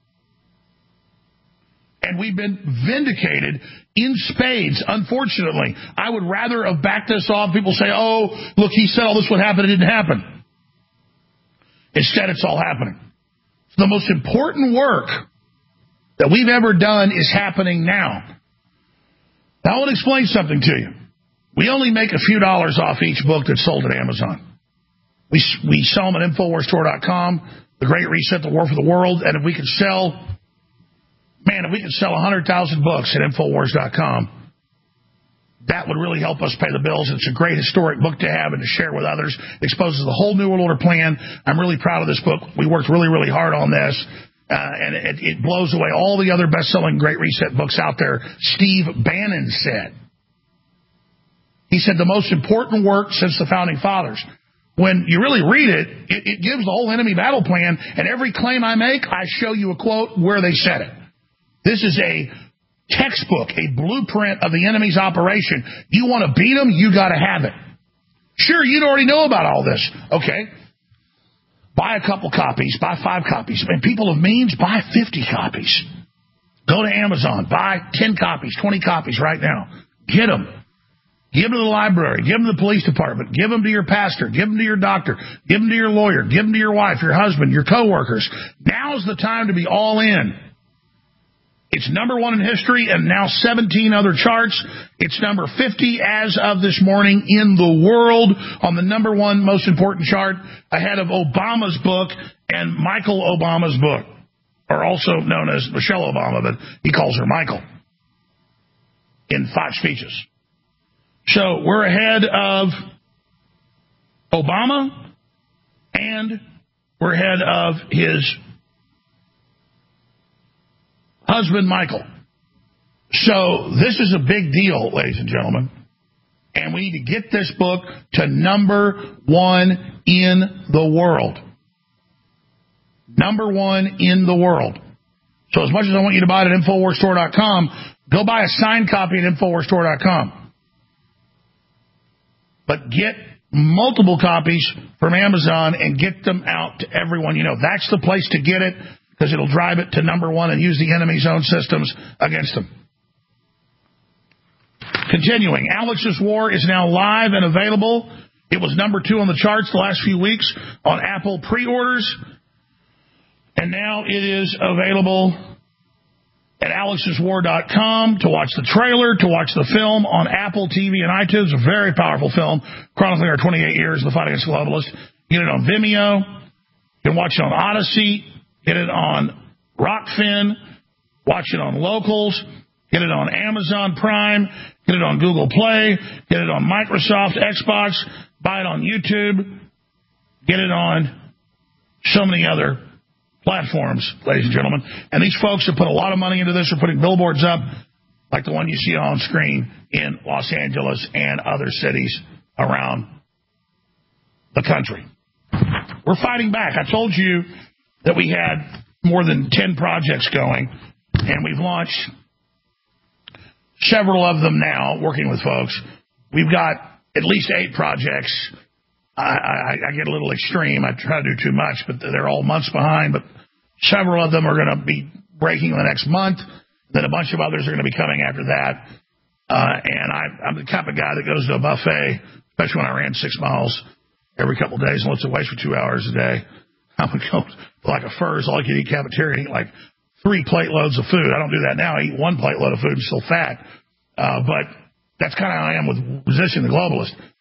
And we've been vindicated in spades, unfortunately. I would rather have backed this off. People say, oh, look, he said all this would happen. It didn't happen. Instead, it's all happening. So the most important work that we've ever done is happening now. Now, I want to explain something to you. We only make a few dollars off each book that's sold at Amazon. We sell them at InfoWarsStore.com, The Great Reset, The War for the World, and if we could sell 100,000 books at InfoWars.com, that would really help us pay the bills. It's a great historic book to have and to share with others. It exposes the whole New World Order plan. I'm really proud of this book. We worked really, really hard on this, and it blows away all the other best-selling Great Reset books out there. Steve Bannon said. He said the most important work since the Founding Fathers. When you really read it, it gives the whole enemy battle plan, and every claim I make, I show you a quote where they said it. This is a textbook, a blueprint of the enemy's operation. You want to beat them, you got to have it. Sure, you'd already know about all this. Okay. Buy a couple copies, buy 5 copies. And people of means, buy 50 copies. Go to Amazon, buy 10 copies, 20 copies right now. Get them. Give them to the library. Give them to the police department. Give them to your pastor. Give them to your doctor. Give them to your lawyer. Give them to your wife, your husband, your coworkers. Now's the time to be all in. It's number 1 in history and now 17 other charts. It's number 50 as of this morning in the world on the number 1 most important chart, ahead of Obama's book and Michael Obama's book, or also known as Michelle Obama, but he calls her Michael, in 5 speeches. So we're ahead of Obama, and we're ahead of his husband, Michael. So this is a big deal, ladies and gentlemen. And we need to get this book to number 1 in the world. Number 1 in the world. So as much as I want you to buy it at InfoWarsStore.com, go buy a signed copy at InfoWarsStore.com. But get multiple copies from Amazon and get them out to everyone you know. That's the place to get it, because it'll drive it to number 1 and use the enemy's own systems against them. Continuing, Alex's War is now live and available. It was number 2 on the charts the last few weeks on Apple pre-orders. And now it is available at Alex'sWar.com to watch the trailer, to watch the film on Apple TV and iTunes. A very powerful film chronicling our 28 years of the fight against globalists. Get it on Vimeo. You can watch it on Odyssey. Get it on Rockfin. Watch it on Locals. Get it on Amazon Prime. Get it on Google Play. Get it on Microsoft, Xbox. Buy it on YouTube. Get it on so many other platforms, ladies and gentlemen. And these folks have put a lot of money into this. They're putting billboards up like the one you see on screen in Los Angeles and other cities around the country. We're fighting back. I told you that we had more than 10 projects going, and we've launched several of them now, working with folks. We've got at least 8 projects. I get a little extreme. I try to do too much, but they're all months behind. But several of them are going to be breaking in the next month. Then a bunch of others are going to be coming after that. And I'm the type of guy that goes to a buffet, especially when I ran 6 miles every couple of days and lifts weights for 2 hours a day. I would go to like a Fur's all-you-can-eat cafeteria and eat like 3 plate loads of food. I don't do that now. I eat 1 plate load of food and still fat. But that's kind of how I am with resisting the globalist.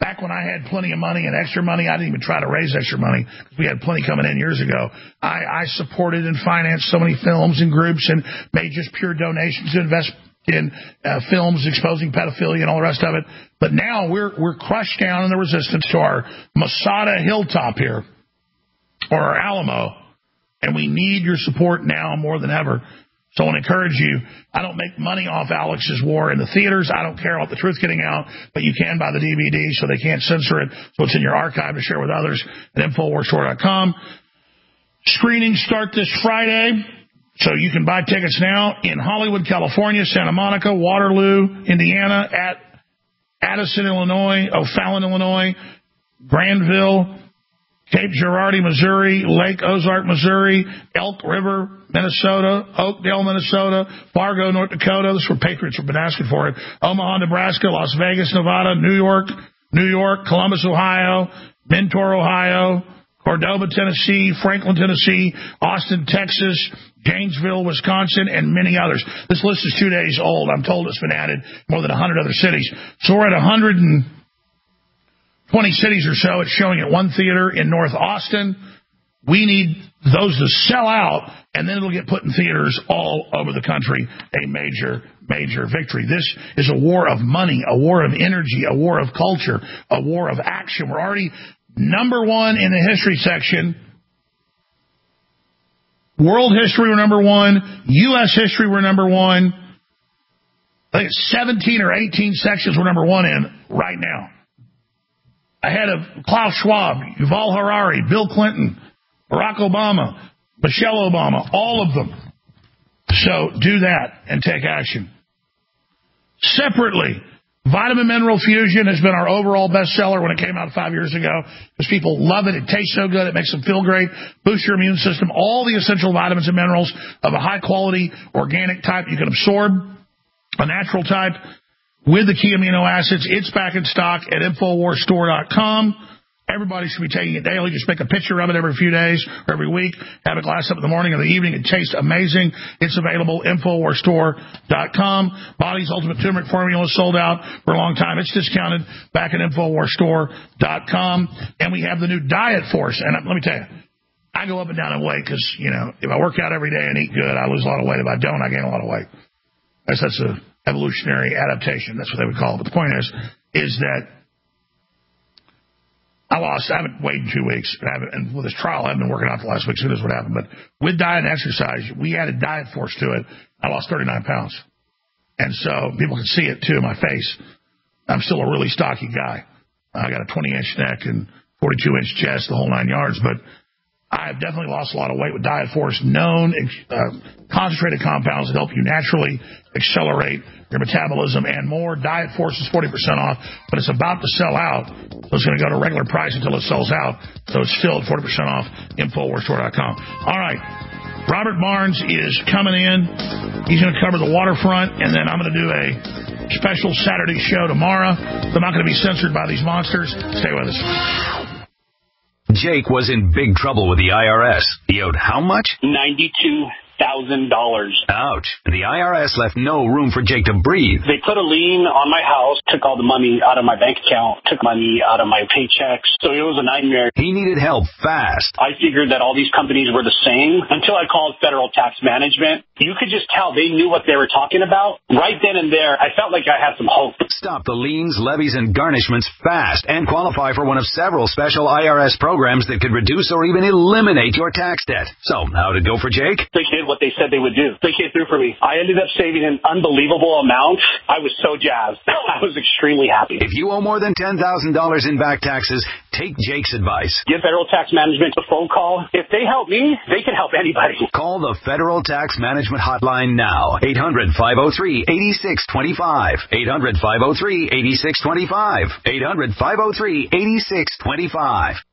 Back when I had plenty of money and extra money, I didn't even try to raise extra money because we had plenty coming in years ago. I supported and financed so many films and groups and made just pure donations to invest in films exposing pedophilia and all the rest of it. But now we're crushed down in the resistance to our Masada hilltop here, or our Alamo, and we need your support now more than ever. So I want to encourage you. I don't make money off Alex's war in the theaters. I don't care about the truth getting out, but you can buy the DVD so they can't censor it. So it's in your archive to share with others at InfoWarsStore.com. Screenings start this Friday, so you can buy tickets now in Hollywood, California, Santa Monica, Waterloo, Indiana, at Addison, Illinois, O'Fallon, Illinois, Granville, Cape Girardeau, Missouri, Lake Ozark, Missouri, Elk River, Minnesota, Oakdale, Minnesota, Fargo, North Dakota. This is where Patriots have been asking for it. Omaha, Nebraska, Las Vegas, Nevada, New York, Columbus, Ohio, Mentor, Ohio, Cordoba, Tennessee, Franklin, Tennessee, Austin, Texas, Gainesville, Wisconsin, and many others. This list is 2 days old. I'm told it's been added more than 100 other cities. So we're at 120 cities or so. It's showing at one theater in North Austin. We need those to sell out, and then it'll get put in theaters all over the country. A major, major victory. This is a war of money, a war of energy, a war of culture, a war of action. We're already number one in the history section. World history, we're number one. U.S. history, we're number one. I think it's 17 or 18 sections we're number one in right now. Ahead of Klaus Schwab, Yuval Harari, Bill Clinton, Barack Obama, Michelle Obama, all of them. So do that and take action. Separately, Vitamin Mineral Fusion has been our overall bestseller when it came out 5 years ago because people love it. It tastes so good. It makes them feel great. Boosts your immune system. All the essential vitamins and minerals of a high-quality organic type you can absorb, a natural type, with the key amino acids. It's back in stock at InfoWarsStore.com. Everybody should be taking it daily. Just make a picture of it every few days or every week. Have a glass up in the morning or the evening. It tastes amazing. It's available InfoWarsStore.com. Body's Ultimate Turmeric Formula is sold out for a long time. It's discounted back at InfoWarsStore.com. And we have the new Diet Force. And let me tell you, I go up and down in weight because, if I work out every day and eat good, I lose a lot of weight. If I don't, I gain a lot of weight. That's an evolutionary adaptation. That's what they would call it. But the point is that I haven't weighed in 2 weeks, and with this trial, I haven't been working out the last week, so who knows what happened. But with diet and exercise, we added Diet Force to it. I lost 39 pounds. And so people can see it, too, in my face. I'm still a really stocky guy. I got a 20-inch neck and 42-inch chest, the whole 9 yards. But I have definitely lost a lot of weight with Diet Force. Known concentrated compounds that help you naturally accelerate your metabolism and more. Diet Force is 40% off, but it's about to sell out. So it's going to go to regular price until it sells out. So it's still at 40% off, InfoWarsStore.com. All right. Robert Barnes is coming in. He's going to cover the waterfront, and then I'm going to do a special Saturday show tomorrow. I'm not going to be censored by these monsters. Stay with us. Jake was in big trouble with the IRS. He owed how much? $92,000. Ouch. The IRS left no room for Jake to breathe. They put a lien on my house, took all the money out of my bank account, took money out of my paychecks. So it was a nightmare. He needed help fast. I figured that all these companies were the same until I called Federal Tax Management. You could just tell they knew what they were talking about. Right then and there, I felt like I had some hope. Stop the liens, levies, and garnishments fast and qualify for one of several special IRS programs that could reduce or even eliminate your tax debt. So, how'd it go for Jake? They did what they said they would do. They came through for me. I ended up saving an unbelievable amount. I was so jazzed. I was extremely happy. If you owe more than $10,000 in back taxes, take Jake's advice. Give Federal Tax Management a phone call. If they help me, they can help anybody. Call the Federal Tax Management Hotline now. 800-503-8625. 800-503-8625. 800-503-8625.